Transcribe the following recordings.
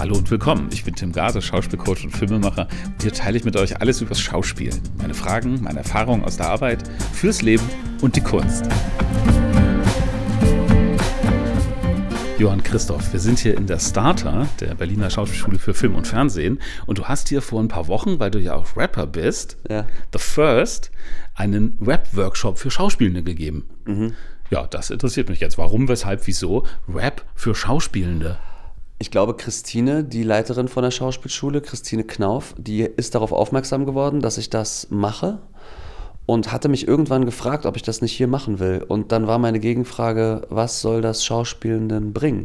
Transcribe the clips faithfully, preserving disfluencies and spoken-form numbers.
Hallo und willkommen, ich bin Tim Gase, Schauspielcoach und Filmemacher und hier teile ich mit euch alles übers Schauspielen. Meine Fragen, meine Erfahrungen aus der Arbeit, fürs Leben und die Kunst. Johann Christoph, wir sind hier in der Starter, der Berliner Schauspielschule für Film und Fernsehen, und du hast hier vor ein paar Wochen, weil du ja auch Rapper bist, ja. The First, einen Rap-Workshop für Schauspielende gegeben. Mhm. Ja, das interessiert mich jetzt. Warum, weshalb, wieso Rap für Schauspielende? Ich glaube, Christine, die Leiterin von der Schauspielschule, Christine Knauf, die ist darauf aufmerksam geworden, dass ich das mache und hatte mich irgendwann gefragt, ob ich das nicht hier machen will. Und dann war meine Gegenfrage, was soll das Schauspielenden bringen?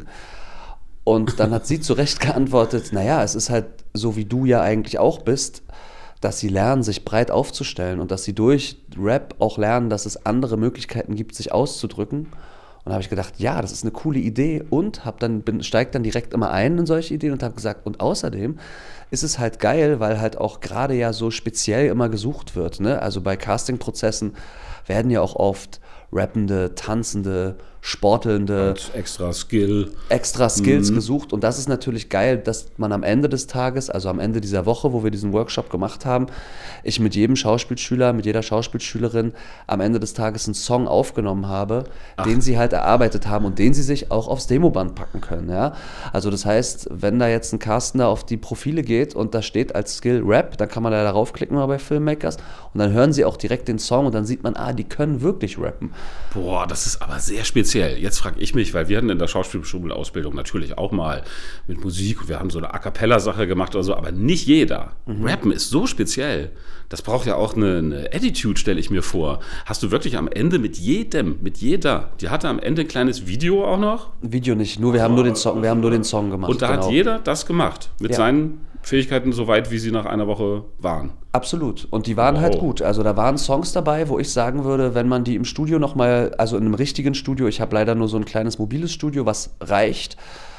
Und dann hat sie zu Recht geantwortet, naja, es ist halt so, wie du ja eigentlich auch bist, dass sie lernen, sich breit aufzustellen und dass sie durch Rap auch lernen, dass es andere Möglichkeiten gibt, sich auszudrücken. Und da habe ich gedacht, ja, das ist eine coole Idee und hab dann, bin, steig dann direkt immer ein in solche Ideen und habe gesagt, und außerdem ist es halt geil, weil halt auch gerade ja so speziell immer gesucht wird. Ne? Also bei Castingprozessen werden ja auch oft rappende, tanzende, sportelnde, und extra Skill. extra Skills mhm. gesucht. Und das ist natürlich geil, dass man am Ende des Tages, also am Ende dieser Woche, wo wir diesen Workshop gemacht haben, ich mit jedem Schauspielschüler, mit jeder Schauspielschülerin am Ende des Tages einen Song aufgenommen habe, Ach. den sie halt erarbeitet haben und den sie sich auch aufs Demoband packen können. Ja? Also das heißt, wenn da jetzt ein Castender auf die Profile geht und da steht als Skill Rap, dann kann man da darauf klicken mal bei Filmmakers und dann hören sie auch direkt den Song und dann sieht man, ah, die können wirklich rappen. Boah, das ist aber sehr speziell. Jetzt frage ich mich, weil wir hatten in der Schauspielschule-Ausbildung natürlich auch mal mit Musik und wir haben so eine A-Cappella-Sache gemacht oder so, aber nicht jeder. Mhm. Rappen ist so speziell. Das braucht ja auch eine, eine Attitude, stelle ich mir vor. Hast du wirklich am Ende mit jedem, mit jeder, die hatte am Ende ein kleines Video auch noch? Video nicht, nur wir haben nur den Song, wir haben nur den Song gemacht. Und da genau. hat jeder das gemacht, mit ja. seinen Fähigkeiten so weit, wie sie nach einer Woche waren. Absolut. Und die waren wow. halt gut. Also da waren Songs dabei, wo ich sagen würde, wenn man die im Studio nochmal, also in einem richtigen Studio, ich habe leider nur so ein kleines mobiles Studio, was reicht,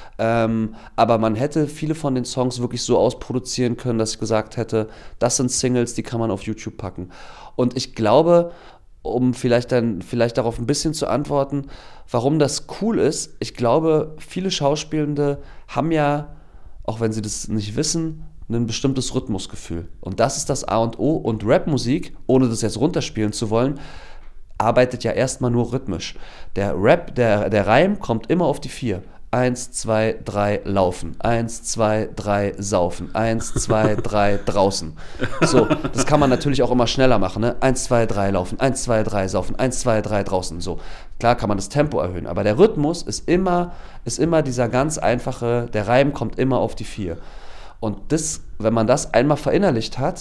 ähm, aber man hätte viele von den Songs wirklich so ausproduzieren können, dass ich gesagt hätte, das sind Singles, die kann man auf YouTube packen. Und ich glaube, um vielleicht dann vielleicht darauf ein bisschen zu antworten, warum das cool ist, ich glaube, viele Schauspielende haben ja, auch wenn sie das nicht wissen, ein bestimmtes Rhythmusgefühl. Und das ist das A und O. Und Rapmusik, ohne das jetzt runterspielen zu wollen, arbeitet ja erstmal nur rhythmisch. Der Rap, der, der Reim kommt immer auf die vier. Eins, zwei, drei, laufen. Eins, zwei, drei, saufen. Eins, zwei, drei, draußen. So, das kann man natürlich auch immer schneller machen. Ne? Eins, zwei, drei, laufen. Eins, zwei, drei, saufen. Eins, zwei, drei, draußen. So, klar kann man das Tempo erhöhen, aber der Rhythmus ist immer, ist immer dieser ganz einfache, der Reim kommt immer auf die vier. Und das, wenn man das einmal verinnerlicht hat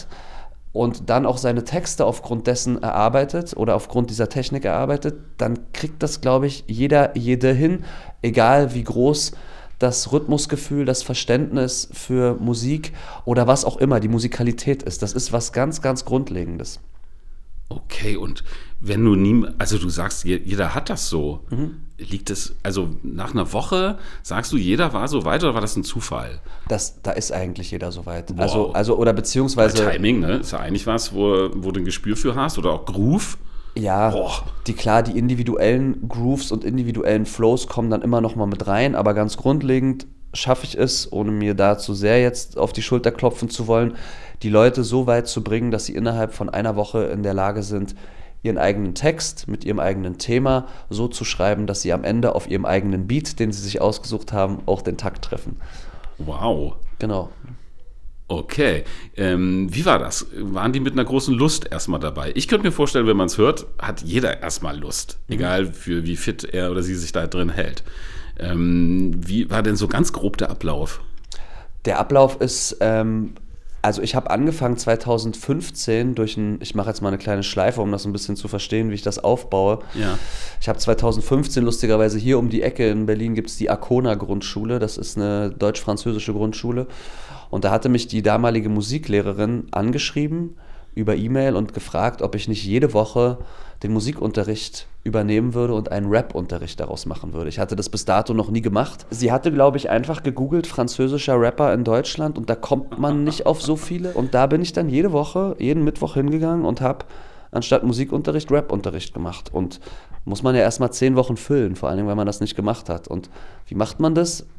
und dann auch seine Texte aufgrund dessen erarbeitet oder aufgrund dieser Technik erarbeitet, dann kriegt das, glaube ich, jeder, jede hin, egal wie groß das Rhythmusgefühl, das Verständnis für Musik oder was auch immer die Musikalität ist. Das ist was ganz, ganz Grundlegendes. Okay, und wenn du nie, also du sagst, jeder hat das so, mhm. liegt es, also nach einer Woche, sagst du, jeder war so weit oder war das ein Zufall? Das, da ist eigentlich jeder so weit. Wow. Also, also, oder beziehungsweise... Bei Timing, ne, ist ja eigentlich was, wo, wo du ein Gespür für hast oder auch Groove. Ja, Boah. die klar, die individuellen Grooves und individuellen Flows kommen dann immer noch mal mit rein, aber ganz grundlegend schaffe ich es, ohne mir dazu sehr jetzt auf die Schulter klopfen zu wollen, die Leute so weit zu bringen, dass sie innerhalb von einer Woche in der Lage sind, ihren eigenen Text mit ihrem eigenen Thema so zu schreiben, dass sie am Ende auf ihrem eigenen Beat, den sie sich ausgesucht haben, auch den Takt treffen. Wow. Genau. Okay. Ähm, wie war das? Waren die mit einer großen Lust erstmal dabei? Ich könnte mir vorstellen, wenn man es hört, hat jeder erstmal Lust. Mhm. Egal, für wie fit er oder sie sich da drin hält. Ähm, wie war denn so ganz grob der Ablauf? Der Ablauf ist... Ähm Also ich habe angefangen zweitausendfünfzehn durch ein, ich mache jetzt mal eine kleine Schleife, um das ein bisschen zu verstehen, wie ich das aufbaue. Ja. Ich habe zweitausendfünfzehn lustigerweise hier um die Ecke in Berlin gibt es die Arkona-Grundschule, das ist eine deutsch-französische Grundschule. Und da hatte mich die damalige Musiklehrerin angeschrieben über E-Mail und gefragt, ob ich nicht jede Woche den Musikunterricht übernehmen würde und einen Rap-Unterricht daraus machen würde. Ich hatte das bis dato noch nie gemacht. Sie hatte, glaube ich, einfach gegoogelt, französischer Rapper in Deutschland und da kommt man nicht auf so viele. Und da bin ich dann jede Woche, jeden Mittwoch hingegangen und habe anstatt Musikunterricht Rap-Unterricht gemacht. Und muss man ja erstmal zehn Wochen füllen, vor allem, wenn man das nicht gemacht hat. Und wie macht man das?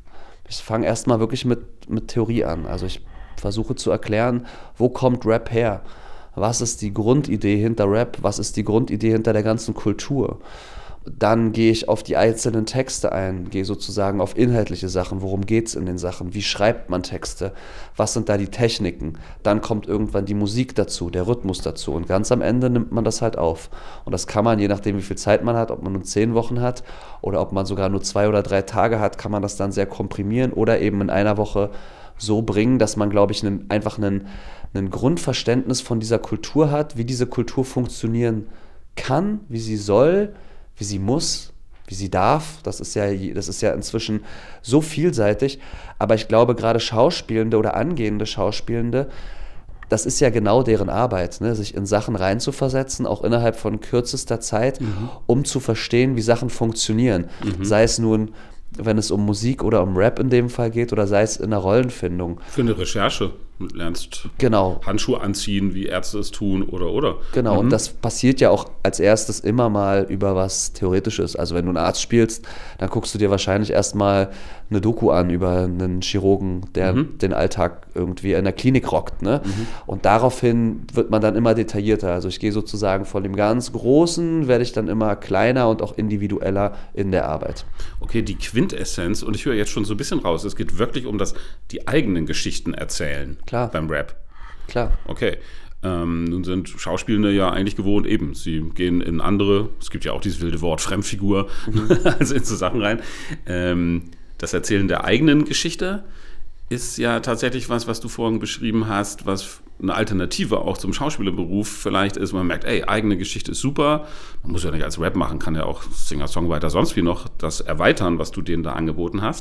Ich fange erstmal wirklich mit, mit Theorie an. Also ich versuche zu erklären, wo kommt Rap her? Was ist die Grundidee hinter Rap? Was ist die Grundidee hinter der ganzen Kultur? Dann gehe ich auf die einzelnen Texte ein, gehe sozusagen auf inhaltliche Sachen. Worum geht es in den Sachen? Wie schreibt man Texte? Was sind da die Techniken? Dann kommt irgendwann die Musik dazu, der Rhythmus dazu. Und ganz am Ende nimmt man das halt auf. Und das kann man, je nachdem wie viel Zeit man hat, ob man nur zehn Wochen hat oder ob man sogar nur zwei oder drei Tage hat, kann man das dann sehr komprimieren oder eben in einer Woche so bringen, dass man, glaube ich, einen, einfach einen, ein Grundverständnis von dieser Kultur hat, wie diese Kultur funktionieren kann, wie sie soll, wie sie muss, wie sie darf. Das ist ja, das ist ja inzwischen so vielseitig. Aber ich glaube, gerade Schauspielende oder angehende Schauspielende, das ist ja genau deren Arbeit, ne? Sich in Sachen reinzuversetzen, auch innerhalb von kürzester Zeit, mhm. um zu verstehen, wie Sachen funktionieren. Mhm. Sei es nun, wenn es um Musik oder um Rap in dem Fall geht, oder sei es in der Rollenfindung. Für eine Recherche. Du lernst genau. Handschuhe anziehen, wie Ärzte es tun oder oder. Genau, mhm. und das passiert ja auch als erstes immer mal über was Theoretisches. Also wenn du einen Arzt spielst, dann guckst du dir wahrscheinlich erstmal eine Doku an über einen Chirurgen, der mhm. den Alltag irgendwie in der Klinik rockt. Ne? Mhm. Und daraufhin wird man dann immer detaillierter. Also ich gehe sozusagen von dem ganz Großen, werde ich dann immer kleiner und auch individueller in der Arbeit. Okay, die Quintessenz, und ich höre jetzt schon so ein bisschen raus, es geht wirklich um das, die eigenen Geschichten erzählen. Klar. Beim Rap. Klar. Okay. Ähm, nun sind Schauspielende ja eigentlich gewohnt, eben, sie gehen in andere, es gibt ja auch dieses wilde Wort Fremdfigur, mhm. also in so Sachen rein. Ähm, das Erzählen der eigenen Geschichte ist ja tatsächlich was, was du vorhin beschrieben hast, was eine Alternative auch zum Schauspielerberuf vielleicht ist. Man merkt, ey, eigene Geschichte ist super. Man muss ja nicht als Rap machen, kann ja auch Singer, Songwriter, sonst wie noch das erweitern, was du denen da angeboten hast.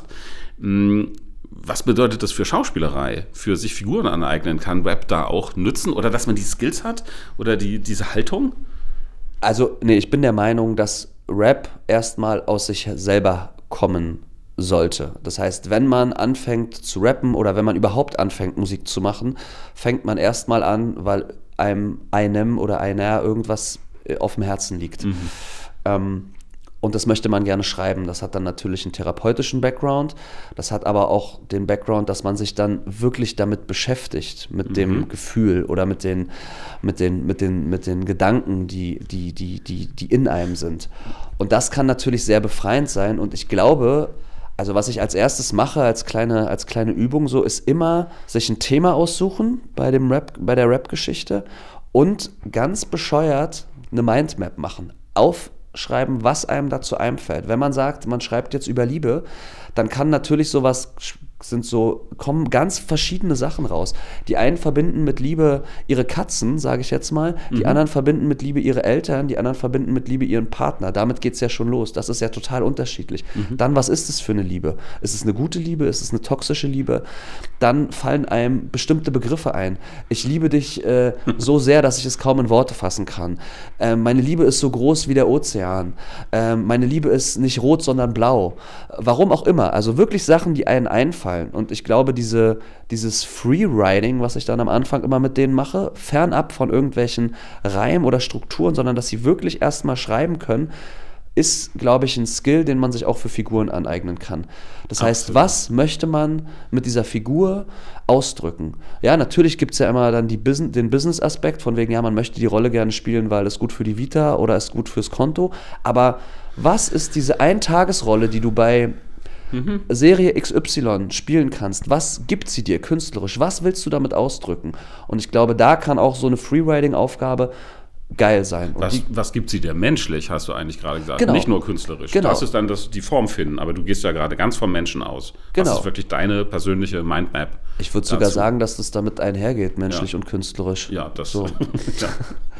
Was bedeutet das für Schauspielerei, für sich Figuren aneignen? Kann Rap da auch nützen oder dass man die Skills hat oder die, diese Haltung? Also, nee, ich bin der Meinung, dass Rap erstmal aus sich selber kommen sollte. Das heißt, wenn man anfängt zu rappen oder wenn man überhaupt anfängt, Musik zu machen, fängt man erstmal an, weil einem, einem oder einer irgendwas auf dem Herzen liegt. Mhm. Ähm, Und das möchte man gerne schreiben. Das hat dann natürlich einen therapeutischen Background. Das hat aber auch den Background, dass man sich dann wirklich damit beschäftigt, mit mhm. dem Gefühl oder mit den, mit den, mit den, mit den Gedanken, die, die, die, die, die in einem sind. Und das kann natürlich sehr befreiend sein. Und ich glaube, also was ich als erstes mache, als kleine, als kleine Übung so, ist immer sich ein Thema aussuchen bei dem Rap, bei der Rap-Geschichte und ganz bescheuert eine Mindmap machen. Auf schreiben, was einem dazu einfällt. Wenn man sagt, man schreibt jetzt über Liebe, dann kann natürlich sowas, sind so, kommen ganz verschiedene Sachen raus. Die einen verbinden mit Liebe ihre Katzen, sage ich jetzt mal, die mhm. anderen verbinden mit Liebe ihre Eltern, die anderen verbinden mit Liebe ihren Partner. Damit geht es ja schon los. Das ist ja total unterschiedlich. Mhm. Dann, was ist es für eine Liebe? Ist es eine gute Liebe? Ist es eine toxische Liebe? Dann fallen einem bestimmte Begriffe ein. Ich liebe dich äh, so sehr, dass ich es kaum in Worte fassen kann. Äh, meine Liebe ist so groß wie der Ozean. Äh, meine Liebe ist nicht rot, sondern blau. Warum auch immer. Also wirklich Sachen, die einen einfallen. Und ich glaube, diese, dieses Freewriting, was ich dann am Anfang immer mit denen mache, fernab von irgendwelchen Reimen oder Strukturen, sondern dass sie wirklich erstmal schreiben können, ist, glaube ich, ein Skill, den man sich auch für Figuren aneignen kann. Das heißt, Absolut. Was möchte man mit dieser Figur ausdrücken? Ja, natürlich gibt es ja immer dann die Bus- den Business-Aspekt, von wegen, ja, man möchte die Rolle gerne spielen, weil es gut für die Vita oder ist gut fürs Konto. Aber was ist diese Eintagesrolle, die du bei Mhm. Serie X Y spielen kannst? Was gibt sie dir künstlerisch? Was willst du damit ausdrücken? Und ich glaube, da kann auch so eine Freewriting-Aufgabe geil sein. Und was, die, was gibt sie dir menschlich, hast du eigentlich gerade gesagt. Genau. Nicht nur künstlerisch. Genau. Das ist dann das, die Form finden, aber du gehst ja gerade ganz vom Menschen aus. Genau. Das ist wirklich deine persönliche Mindmap. Ich würde sogar sagen, dass das damit einhergeht, menschlich ja. und künstlerisch. Ja, das, so. ja,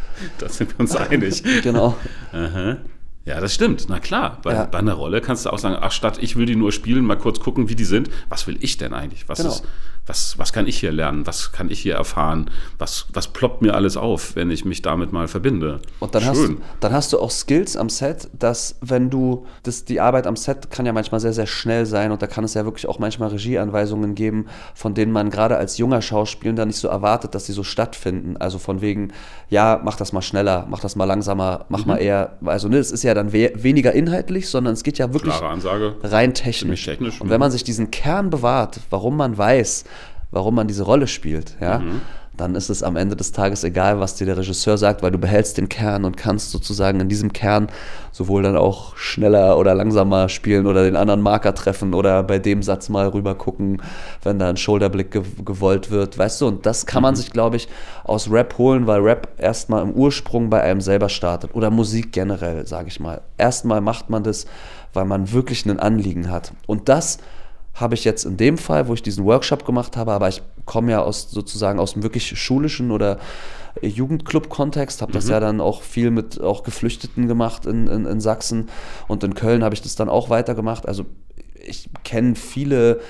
da sind wir uns einig. Genau. Aha. Ja, das stimmt. Na klar, bei, ja. bei einer Rolle kannst du auch sagen, ach, statt ich will die nur spielen, mal kurz gucken, wie die sind. Was will ich denn eigentlich? Was, genau. ist, Was, was kann ich hier lernen? Was kann ich hier erfahren? Was, was ploppt mir alles auf, wenn ich mich damit mal verbinde? Und dann hast, dann hast du auch Skills am Set, dass wenn du, das, die Arbeit am Set kann ja manchmal sehr, sehr schnell sein und da kann es ja wirklich auch manchmal Regieanweisungen geben, von denen man gerade als junger Schauspieler nicht so erwartet, dass sie so stattfinden. Also von wegen, ja, mach das mal schneller, mach das mal langsamer, mach mhm. mal eher, also ne, es ist ja dann we- weniger inhaltlich, sondern es geht ja wirklich klare Ansage, rein technisch. technisch. Und wenn man sich diesen Kern bewahrt, warum man weiß, warum man diese Rolle spielt, ja, mhm. dann ist es am Ende des Tages egal, was dir der Regisseur sagt, weil du behältst den Kern und kannst sozusagen in diesem Kern sowohl dann auch schneller oder langsamer spielen oder den anderen Marker treffen oder bei dem Satz mal rüber gucken, wenn da ein Shoulderblick ge- gewollt wird, weißt du, und das kann man mhm. sich, glaube ich, aus Rap holen, weil Rap erstmal im Ursprung bei einem selber startet oder Musik generell, sage ich mal. Erstmal macht man das, weil man wirklich ein Anliegen hat und das habe ich jetzt in dem Fall, wo ich diesen Workshop gemacht habe, aber ich komme ja aus sozusagen aus dem wirklich schulischen oder Jugendclub-Kontext, habe das mhm. ja dann auch viel mit auch Geflüchteten gemacht in, in, in Sachsen und in Köln habe ich das dann auch weitergemacht. Also ich kenne viele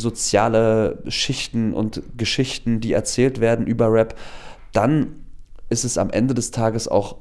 soziale Schichten und Geschichten, die erzählt werden über Rap. Dann ist es am Ende des Tages auch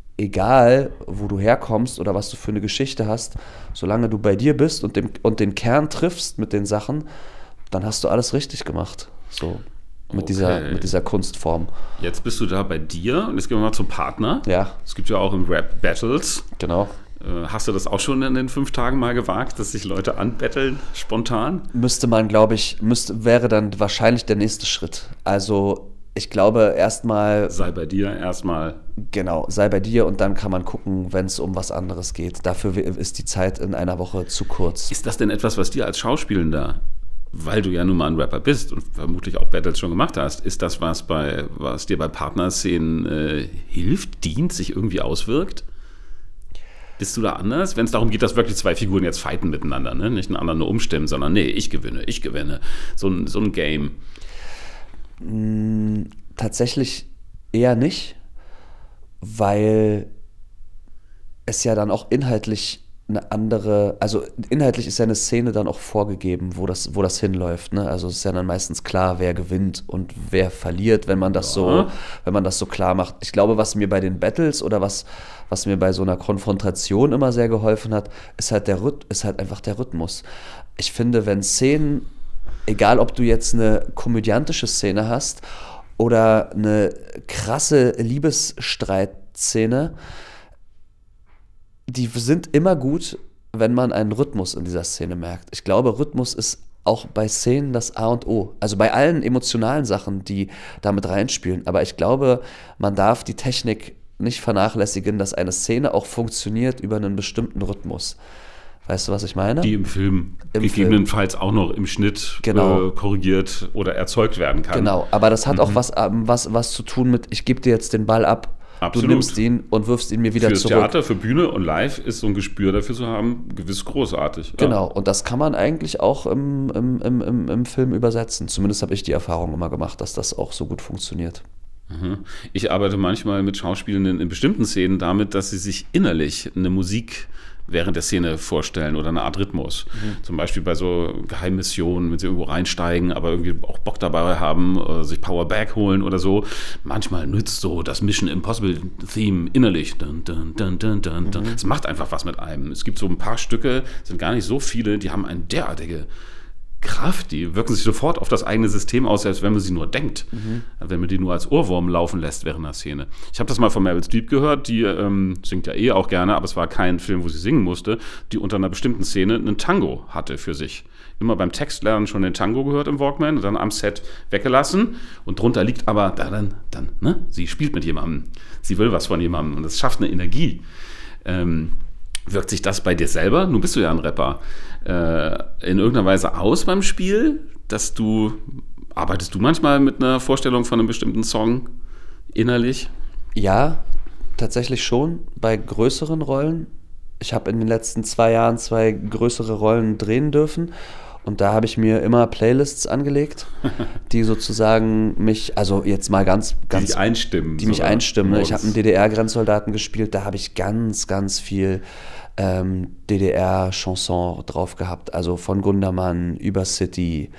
egal, wo du herkommst oder was du für eine Geschichte hast, solange du bei dir bist und, dem, und den Kern triffst mit den Sachen, dann hast du alles richtig gemacht. So, mit, okay. dieser, mit dieser Kunstform. Jetzt bist du da bei dir und jetzt gehen wir mal zum Partner. Ja. Es gibt ja auch im Rap Battles. Genau. Hast du das auch schon in den fünf Tagen mal gewagt, dass sich Leute anbetteln, spontan? Müsste man, glaube ich, müsste, wäre dann wahrscheinlich der nächste Schritt. Also ich glaube erstmal... Sei bei dir erstmal. Genau, sei bei dir und dann kann man gucken, wenn es um was anderes geht. Dafür ist die Zeit in einer Woche zu kurz. Ist das denn etwas, was dir als Schauspielender, weil du ja nun mal ein Rapper bist und vermutlich auch Battles schon gemacht hast, ist das was, bei, was dir bei Partnerszenen äh, hilft, dient, sich irgendwie auswirkt? Bist du da anders? Wenn es darum geht, dass wirklich zwei Figuren jetzt fighten miteinander, ne? Nicht einen anderen nur umstimmen, sondern nee, ich gewinne, ich gewinne. So ein, so ein Game. Tatsächlich eher nicht, weil es ja dann auch inhaltlich eine andere, also inhaltlich ist ja eine Szene dann auch vorgegeben, wo das, wo das hinläuft, ne? Also es ist ja dann meistens klar, wer gewinnt und wer verliert, wenn man das ja. so, wenn man das so klar macht. Ich glaube, was mir bei den Battles oder was, was mir bei so einer Konfrontation immer sehr geholfen hat, ist halt der Rhyth- ist halt einfach der Rhythmus. Ich finde, wenn Szenen, egal ob du jetzt eine komödiantische Szene hast oder eine krasse Liebesstreitszene, die sind immer gut, wenn man einen Rhythmus in dieser Szene merkt. Ich glaube, Rhythmus ist auch bei Szenen das A und O. Also bei allen emotionalen Sachen, die damit reinspielen. Aber ich glaube, man darf die Technik nicht vernachlässigen, dass eine Szene auch funktioniert über einen bestimmten Rhythmus. Weißt du, was ich meine? Die im Film Im gegebenenfalls Film. auch noch im Schnitt genau. äh, korrigiert oder erzeugt werden kann. Genau, aber das hat mhm. auch was, was, was zu tun mit, ich gebe dir jetzt den Ball ab, Absolut. Du nimmst ihn und wirfst ihn mir wieder für zurück. Für Theater, für Bühne und Live ist so ein Gespür dafür zu haben, gewiss großartig. Ja. Genau, und das kann man eigentlich auch im, im, im, im Film übersetzen. Zumindest habe ich die Erfahrung immer gemacht, dass das auch so gut funktioniert. Ich arbeite manchmal mit Schauspielenden in bestimmten Szenen damit, dass sie sich innerlich eine Musik während der Szene vorstellen oder eine Art Rhythmus. Mhm. Zum Beispiel bei so Geheimmissionen, wenn sie irgendwo reinsteigen, aber irgendwie auch Bock dabei haben, oder sich Power Back holen oder so. Manchmal nützt so das Mission Impossible Theme innerlich. Dun, dun, dun, dun, dun, dun. Mhm. Es macht einfach was mit einem. Es gibt so ein paar Stücke, sind gar nicht so viele, die haben eine derartige Kraft, die wirken sich sofort auf das eigene System aus, als wenn man sie nur denkt, mhm. wenn man die nur als Ohrwurm laufen lässt während der Szene. Ich habe das mal von Meryl Streep gehört, die ähm, singt ja eh auch gerne, aber es war kein Film, wo sie singen musste, die unter einer bestimmten Szene einen Tango hatte für sich. Immer beim Textlernen schon den Tango gehört im Walkman und dann am Set weggelassen und drunter liegt aber dann, dann, ne? Sie spielt mit jemandem, sie will was von jemandem und es schafft eine Energie. Ähm, Wirkt sich das bei dir selber, nun bist du ja ein Rapper, äh, in irgendeiner Weise aus beim Spiel, dass du, arbeitest du manchmal mit einer Vorstellung von einem bestimmten Song innerlich? Ja, tatsächlich schon, bei größeren Rollen. Ich habe in den letzten zwei Jahren zwei größere Rollen drehen dürfen und da habe ich mir immer Playlists angelegt, die sozusagen mich, also jetzt mal ganz, ganz... Die dich einstimmen. Die mich so einstimmen. Ne? Ich habe einen D D R-Grenzsoldaten gespielt, da habe ich ganz, ganz viel ähm, D D R-Chanson drauf gehabt. Also von Gundermann über City,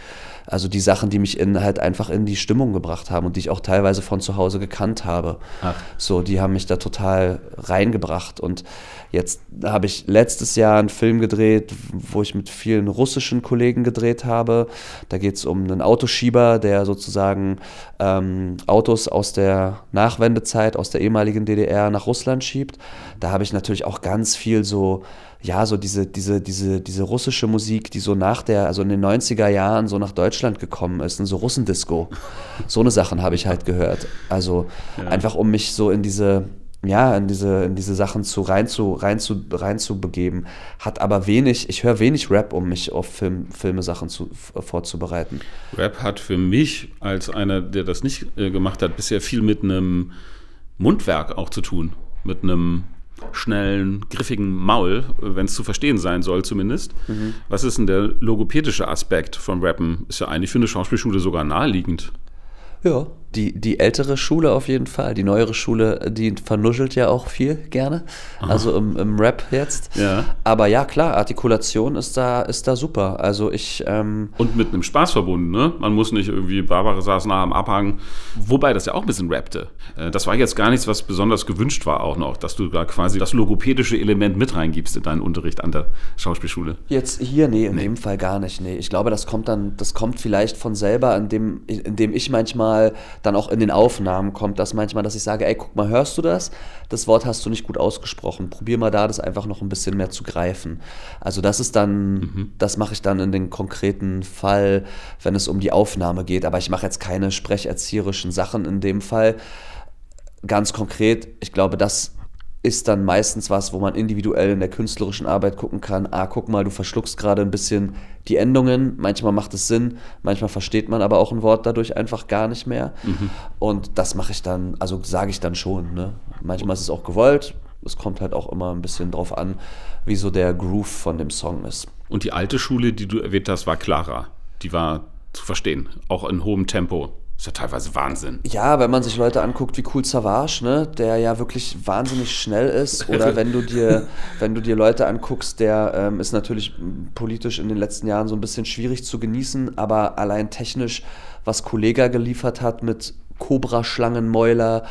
Also die Sachen, die mich in, halt einfach in die Stimmung gebracht haben und die ich auch teilweise von zu Hause gekannt habe. Ach. So, die haben mich da total reingebracht. Und jetzt habe ich letztes Jahr einen Film gedreht, wo ich mit vielen russischen Kollegen gedreht habe. Da geht es um einen Autoschieber, der sozusagen ähm, Autos aus der Nachwendezeit, aus der ehemaligen D D R nach Russland schiebt. Da habe ich natürlich auch ganz viel so, ja, so diese, diese, diese, diese russische Musik, die so nach der, also in den neunziger Jahren so nach Deutschland gekommen ist, und so Russendisco. So eine Sachen habe ich halt gehört. Also ja. einfach um mich so in diese, ja, in diese, in diese Sachen zu rein zu, rein zu, rein zu begeben. Hat aber wenig, ich höre wenig Rap, um mich auf Film, Filmesachen zu, vorzubereiten. Rap hat für mich, als einer, der das nicht äh, gemacht hat, bisher viel mit einem Mundwerk auch zu tun. Mit einem schnellen, griffigen Maul, wenn es zu verstehen sein soll zumindest. Mhm. Was ist denn der logopädische Aspekt von Rappen? Ist ja eigentlich für eine Schauspielschule sogar naheliegend. Ja, die, die ältere Schule auf jeden Fall. Die neuere Schule, die vernuschelt ja auch viel gerne. Aha. Also im, im Rap jetzt. Ja. Aber ja, klar, Artikulation ist da, ist da super. Also ich... Ähm Und mit einem Spaß verbunden, ne? Man muss nicht irgendwie, Barbara saß nah am Abhang. Wobei das ja auch ein bisschen rappte. Das war jetzt gar nichts, was besonders gewünscht war auch noch, dass du da quasi das logopädische Element mit reingibst in deinen Unterricht an der Schauspielschule. Jetzt hier, nee, in nee. dem Fall gar nicht. Nee. Ich glaube, das kommt dann, das kommt vielleicht von selber, indem, indem ich manchmal dann auch in den Aufnahmen kommt, das manchmal, dass ich sage, ey, guck mal, hörst du das? Das Wort hast du nicht gut ausgesprochen. Probier mal da, das einfach noch ein bisschen mehr zu greifen. Also das ist dann, mhm. das mache ich dann in den konkreten Fall, wenn es um die Aufnahme geht. Aber ich mache jetzt keine sprecherzieherischen Sachen in dem Fall. Ganz konkret, ich glaube, das ist dann meistens was, wo man individuell in der künstlerischen Arbeit gucken kann, ah, guck mal, du verschluckst gerade ein bisschen die Endungen, manchmal macht es Sinn, manchmal versteht man aber auch ein Wort dadurch einfach gar nicht mehr. Mhm. Und das mache ich dann, also sage ich dann schon, ne? Manchmal ist es auch gewollt, es kommt halt auch immer ein bisschen drauf an, wie so der Groove von dem Song ist. Und die alte Schule, die du erwähnt hast, war klarer, die war zu verstehen, auch in hohem Tempo. Ist ja teilweise Wahnsinn. Ja, wenn man sich Leute anguckt wie Kool Savas, ne, der ja wirklich wahnsinnig schnell ist. Oder wenn du dir, wenn du dir Leute anguckst, der ähm, ist natürlich politisch in den letzten Jahren so ein bisschen schwierig zu genießen, aber allein technisch, was Kollega geliefert hat mit Kobraschlangenmäuler,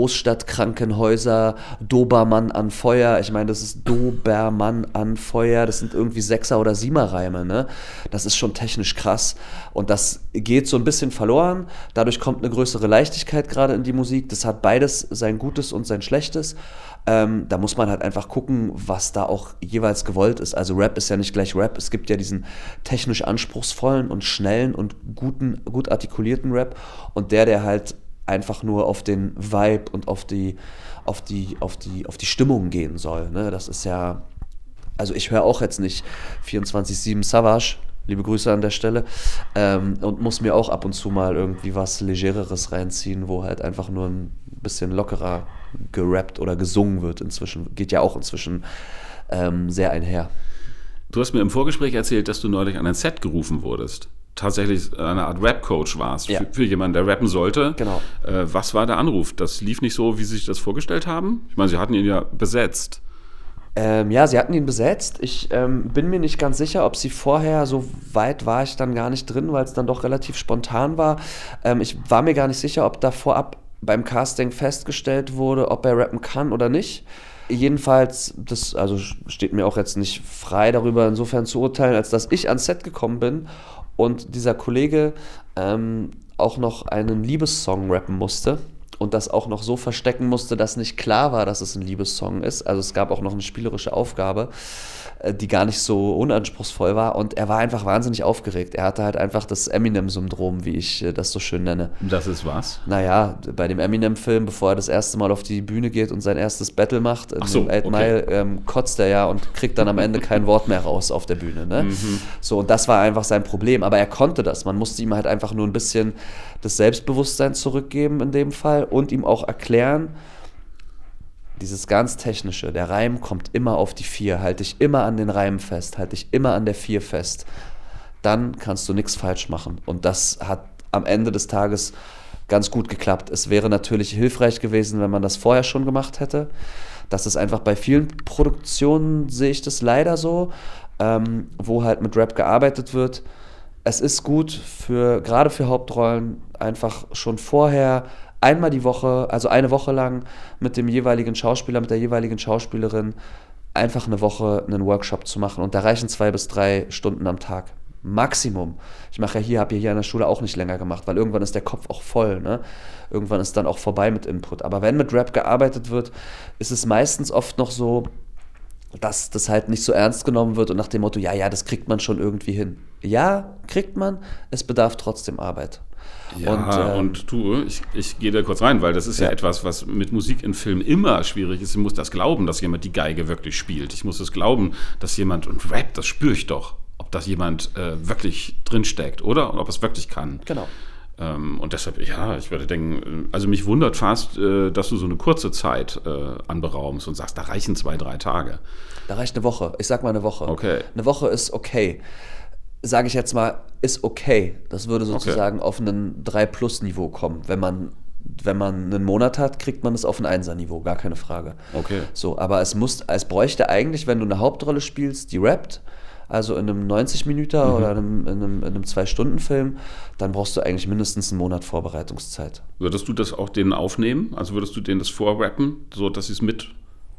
Großstadtkrankenhäuser, Dobermann an Feuer. Ich meine, das ist Dobermann an Feuer. Das sind irgendwie Sechser- oder Siemer-Reime, ne? Das ist schon technisch krass. Und das geht so ein bisschen verloren. Dadurch kommt eine größere Leichtigkeit gerade in die Musik. Das hat beides sein Gutes und sein Schlechtes. Ähm, da muss man halt einfach gucken, was da auch jeweils gewollt ist. Also Rap ist ja nicht gleich Rap. Es gibt ja diesen technisch anspruchsvollen und schnellen und guten, gut artikulierten Rap und der, der halt einfach nur auf den Vibe und auf die, auf die, auf die, auf die Stimmung gehen soll. Ne? Das ist ja, also ich höre auch jetzt nicht vierundzwanzig sieben Savage, liebe Grüße an der Stelle, ähm, und muss mir auch ab und zu mal irgendwie was Legereres reinziehen, wo halt einfach nur ein bisschen lockerer gerappt oder gesungen wird inzwischen. Geht ja auch inzwischen ähm, sehr einher. Du hast mir im Vorgespräch erzählt, dass du neulich an ein Set gerufen wurdest. Tatsächlich eine Art Rap-Coach warst, ja. für, für jemanden, der rappen sollte. Genau. Äh, was war der Anruf? Das lief nicht so, wie sie sich das vorgestellt haben? Ich meine, sie hatten ihn ja besetzt. Ähm, ja, sie hatten ihn besetzt. Ich ähm, bin mir nicht ganz sicher, ob sie vorher, so weit war ich dann gar nicht drin, weil es dann doch relativ spontan war. Ähm, ich war mir gar nicht sicher, ob da vorab beim Casting festgestellt wurde, ob er rappen kann oder nicht. Jedenfalls, das also steht mir auch jetzt nicht frei, darüber insofern zu urteilen, als dass ich ans Set gekommen bin und dieser Kollege ähm, auch noch einen Liebessong rappen musste und das auch noch so verstecken musste, dass nicht klar war, dass es ein Liebessong ist. Also es gab auch noch eine spielerische Aufgabe, die gar nicht so unanspruchsvoll war und er war einfach wahnsinnig aufgeregt. Er hatte halt einfach das Eminem-Syndrom, wie ich das so schön nenne. Das ist was? Naja, bei dem Eminem-Film, bevor er das erste Mal auf die Bühne geht und sein erstes Battle macht, in so, dem Eight okay. Mile, ähm, kotzt er ja und kriegt dann am Ende kein Wort mehr raus auf der Bühne. Ne? Mhm. So, und das war einfach sein Problem. Aber er konnte das. Man musste ihm halt einfach nur ein bisschen das Selbstbewusstsein zurückgeben in dem Fall und ihm auch erklären, dieses ganz Technische, der Reim kommt immer auf die vier, halte dich immer an den Reim fest, halte dich immer an der vier fest. Dann kannst du nichts falsch machen. Und das hat am Ende des Tages ganz gut geklappt. Es wäre natürlich hilfreich gewesen, wenn man das vorher schon gemacht hätte. Das ist einfach bei vielen Produktionen, sehe ich das leider so, ähm, wo halt mit Rap gearbeitet wird, es ist gut für, gerade für Hauptrollen, einfach schon vorher einmal die Woche, also eine Woche lang mit dem jeweiligen Schauspieler, mit der jeweiligen Schauspielerin einfach eine Woche einen Workshop zu machen. Und da reichen zwei bis drei Stunden am Tag. Maximum. Ich mache ja hier, habe ja hier an der Schule auch nicht länger gemacht, weil irgendwann ist der Kopf auch voll, ne? Irgendwann ist dann auch vorbei mit Input. Aber wenn mit Rap gearbeitet wird, ist es meistens oft noch so, dass das halt nicht so ernst genommen wird und nach dem Motto, ja, ja, das kriegt man schon irgendwie hin. Ja, kriegt man, es bedarf trotzdem Arbeit. Ja, und, ähm, und du, ich, ich gehe da kurz rein, weil das ist ja. ja etwas, was mit Musik in Filmen immer schwierig ist. Ich muss das glauben, dass jemand die Geige wirklich spielt. Ich muss es glauben, dass jemand, und Rap, das spüre ich doch, ob das jemand äh, wirklich drinsteckt, oder? Und ob es wirklich kann. Genau. Ähm, und deshalb, ja, ich würde denken, also mich wundert fast, äh, dass du so eine kurze Zeit äh, anberaumst und sagst, da reichen zwei, drei Tage. Da reicht eine Woche. Ich sag mal eine Woche. Okay. Eine Woche ist okay. Sage ich jetzt mal, ist okay. Das würde sozusagen okay. auf ein drei Plus Niveau kommen. Wenn man, wenn man einen Monat hat, kriegt man es auf ein Einser Niveau, gar keine Frage. Okay. So, aber es muss, es bräuchte eigentlich, wenn du eine Hauptrolle spielst, die rappt, also in einem neunzig Minuten mhm. oder in einem, in einem, in einem zwei Stunden Film, dann brauchst du eigentlich mindestens einen Monat Vorbereitungszeit. Würdest du das auch denen aufnehmen? Also würdest du denen das vorrappen, so dass sie es mit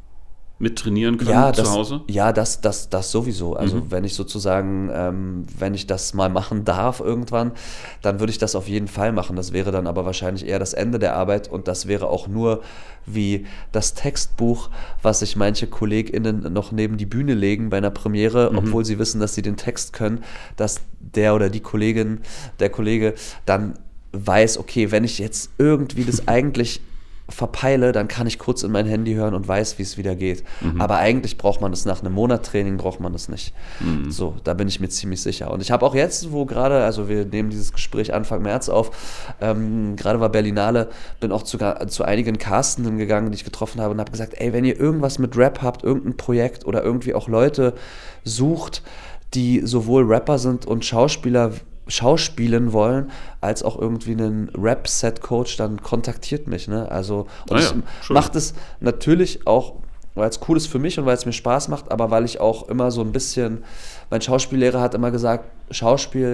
mit trainieren können ja, zu das, Hause? Ja, das, das, das sowieso. Also mhm. wenn ich sozusagen, ähm, wenn ich das mal machen darf irgendwann, dann würde ich das auf jeden Fall machen. Das wäre dann aber wahrscheinlich eher das Ende der Arbeit und das wäre auch nur wie das Textbuch, was sich manche KollegInnen noch neben die Bühne legen bei einer Premiere, mhm. obwohl sie wissen, dass sie den Text können, dass der oder die Kollegin, der Kollege dann weiß, okay, wenn ich jetzt irgendwie das eigentlich verpeile, dann kann ich kurz in mein Handy hören und weiß, wie es wieder geht. Mhm. Aber eigentlich braucht man das nach einem Monat Training, braucht man das nicht. Mhm. So, da bin ich mir ziemlich sicher. Und ich habe auch jetzt, wo gerade, also wir nehmen dieses Gespräch Anfang März auf, ähm, gerade war Berlinale, bin auch zu, zu einigen Castenden gegangen, die ich getroffen habe und habe gesagt, ey, wenn ihr irgendwas mit Rap habt, irgendein Projekt oder irgendwie auch Leute sucht, die sowohl Rapper sind und Schauspieler schauspielen wollen, als auch irgendwie einen Rap-Set-Coach, dann kontaktiert mich. Ne? Also, und ah ja, ich mache das natürlich auch, weil es cool ist für mich und weil es mir Spaß macht, aber weil ich auch immer so ein bisschen, mein Schauspiellehrer hat immer gesagt, Schauspiel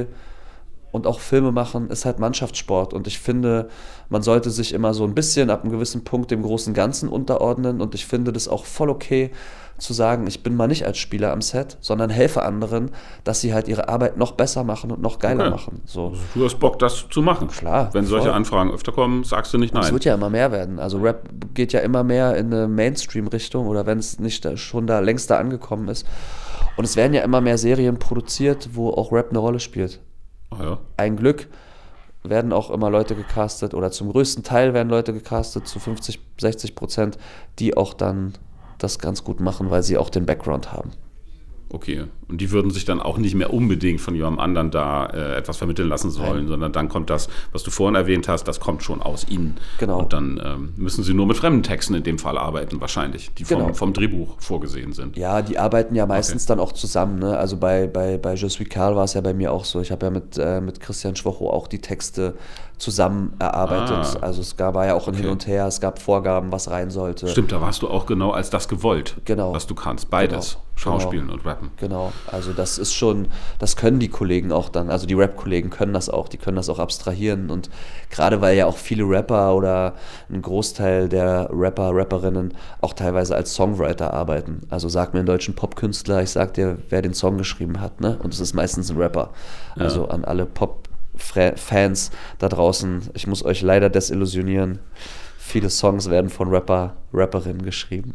und auch Filme machen ist halt Mannschaftssport und ich finde, man sollte sich immer so ein bisschen ab einem gewissen Punkt dem großen Ganzen unterordnen und ich finde das auch voll okay, zu sagen, ich bin mal nicht als Spieler am Set, sondern helfe anderen, dass sie halt ihre Arbeit noch besser machen und noch geiler okay. machen. So. Also du hast Bock, das zu machen. Klar. Wenn solche voll. Anfragen öfter kommen, sagst du nicht nein. Es wird ja immer mehr werden. Also Rap geht ja immer mehr in eine Mainstream-Richtung oder wenn es nicht schon da längst da angekommen ist. Und es werden ja immer mehr Serien produziert, wo auch Rap eine Rolle spielt. Ach ja. Ein Glück werden auch immer Leute gecastet oder zum größten Teil werden Leute gecastet, zu fünfzig, sechzig Prozent, die auch dann das ganz gut machen, weil sie auch den Background haben. Okay, und die würden sich dann auch nicht mehr unbedingt von jemandem anderen da äh, etwas vermitteln lassen sollen, Nein. sondern dann kommt das, was du vorhin erwähnt hast, das kommt schon aus ihnen. Genau. Und dann ähm, müssen sie nur mit fremden Texten in dem Fall arbeiten, wahrscheinlich, die vom, genau. vom Drehbuch vorgesehen sind. Ja, die arbeiten ja meistens okay. dann auch zusammen. Ne? Also bei, bei, bei Je suis Karl war es ja bei mir auch so. Ich habe ja mit, äh, mit Christian Schwocho auch die Texte zusammen erarbeitet. Ah. Also es gab, war ja auch ein okay. Hin und Her, es gab Vorgaben, was rein sollte. Stimmt, da warst du auch genau als das gewollt, genau. was du kannst. Beides, genau. Schauspielen genau. und Rappen. Genau, also das ist schon, das können die Kollegen auch dann, also die Rap-Kollegen können das auch, die können das auch abstrahieren und gerade weil ja auch viele Rapper oder ein Großteil der Rapper, Rapperinnen auch teilweise als Songwriter arbeiten. Also sag mir einen deutschen Popkünstler, ich sag dir, wer den Song geschrieben hat, ne? Und es ist meistens ein Rapper. Ja. Also an alle Pop-Fans da draußen, ich muss euch leider desillusionieren, viele Songs werden von Rapper, Rapperinnen geschrieben.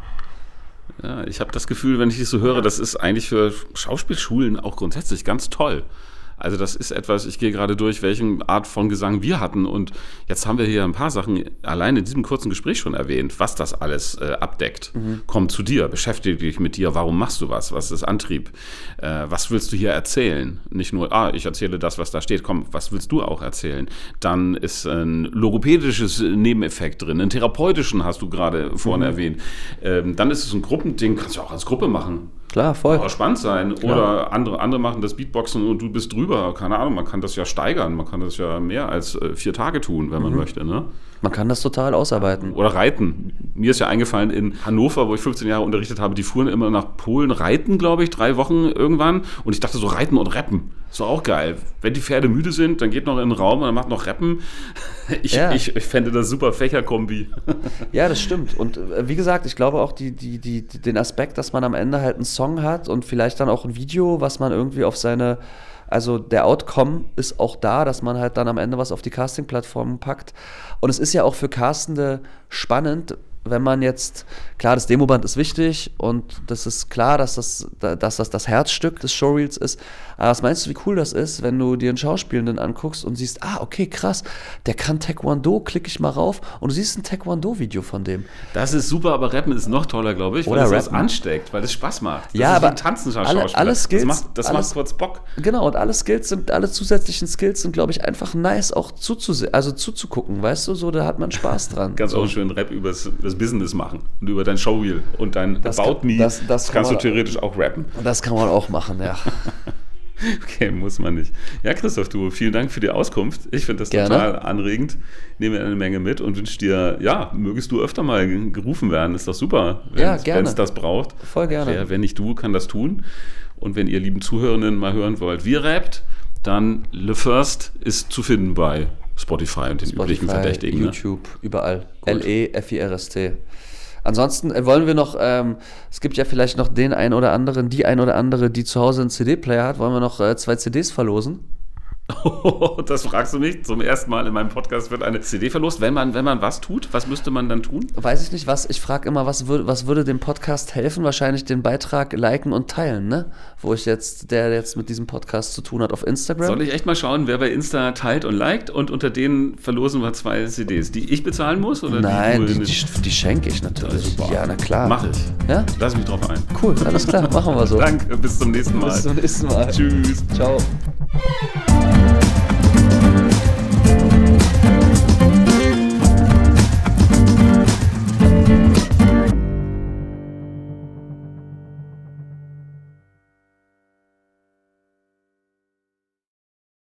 Ja, ich habe das Gefühl, wenn ich das so höre, das ist eigentlich für Schauspielschulen auch grundsätzlich ganz toll. Also das ist etwas, ich gehe gerade durch, welche Art von Gesang wir hatten und jetzt haben wir hier ein paar Sachen allein in diesem kurzen Gespräch schon erwähnt, was das alles äh, abdeckt. Mhm. Komm zu dir, beschäftige dich mit dir, warum machst du was, was ist Antrieb, äh, was willst du hier erzählen? Nicht nur, ah, ich erzähle das, was da steht, komm, was willst du auch erzählen? Dann ist ein logopädisches Nebeneffekt drin, einen therapeutischen hast du gerade vorhin mhm. erwähnt. Ähm, dann ist es ein Gruppending, kannst du auch als Gruppe machen. Klar, voll. Kann auch spannend sein. Oder ja. andere, andere machen das Beatboxen und du bist drüber. Keine Ahnung, man kann das ja steigern. Man kann das ja mehr als äh, vier Tage tun, wenn man mhm. möchte. Ne? Man kann das total ausarbeiten. Oder reiten. Mir ist ja eingefallen, in Hannover, wo ich fünfzehn Jahre unterrichtet habe, die fuhren immer nach Polen reiten, glaube ich, drei Wochen irgendwann. Und ich dachte so, reiten und rappen. Ist doch auch geil. Wenn die Pferde müde sind, dann geht noch in den Raum und dann macht noch Rappen. Ich, ja. ich, ich fände das super Fächerkombi. Ja, das stimmt. Und äh, wie gesagt, ich glaube auch die, die, die, den Aspekt, dass man am Ende halt einen Song hat und vielleicht dann auch ein Video, was man irgendwie auf seine, also der Outcome ist auch da, dass man halt dann am Ende was auf die Casting-Plattformen packt. Und es ist ja auch für Castende spannend, wenn man jetzt, klar, das Demoband ist wichtig und das ist klar, dass das, dass das das Herzstück des Showreels ist. Aber was meinst du, wie cool das ist, wenn du dir einen Schauspielenden anguckst und siehst, ah, okay, krass, der kann Taekwondo, klicke ich mal rauf und du siehst ein Taekwondo-Video von dem. Das ist super, aber Rappen ist noch toller, glaube ich, weil Oder das Rappen. ansteckt, weil es Spaß macht. Das ja, ist aber wie ein tanzender alle, Schauspieler. alle Skills, das macht, das alles, macht kurz Bock. Genau, und alle Skills sind, alle zusätzlichen Skills sind, glaube ich, einfach nice auch zuzuse- also zuzugucken, weißt du, so, da hat man Spaß dran. Ganz so. auch schön Rap über das Business machen und über dein Showreel und dein das About kann, Me, das, das das kannst man, du theoretisch auch rappen. Das kann man auch machen, ja. Okay, muss man nicht. Ja, Christoph, du, vielen Dank für die Auskunft. Ich finde das Gerne. total anregend. Nehme eine Menge mit und wünsche dir, ja, mögest du öfter mal gerufen werden. Ist doch super, ja, gerne. wenn es das braucht. Voll gerne. Wer, wenn nicht du, kann das tun. Und wenn ihr lieben Zuhörenden mal hören wollt, wie rappt, dann Le First ist zu finden bei Spotify und den Spotify, üblichen Verdächtigen. YouTube, ne? überall. Gut. L E F I R S T. Ansonsten wollen wir noch, ähm, es gibt ja vielleicht noch den ein oder anderen, die ein oder andere, die zu Hause einen C D-Player hat, wollen wir noch äh, zwei C Ds verlosen? Oh, das fragst du mich. Zum ersten Mal in meinem Podcast wird eine C D verlost. Wenn man, wenn man was tut, was müsste man dann tun? Weiß ich nicht, was. Ich frage immer, was, würd, was würde dem Podcast helfen? Wahrscheinlich den Beitrag liken und teilen, ne? Wo ich jetzt, der jetzt mit diesem Podcast zu tun hat, auf Instagram. Soll ich echt mal schauen, wer bei Insta teilt und liked und unter denen verlosen wir zwei C Ds, die ich bezahlen muss? Oder Nein, die, die, die, die schenke ich natürlich. Super. Ja, na klar. Mach ich. Ja? Lass mich drauf ein. Cool, alles klar, machen wir so. Danke, bis zum nächsten Mal. Bis zum nächsten Mal. Tschüss. Ciao.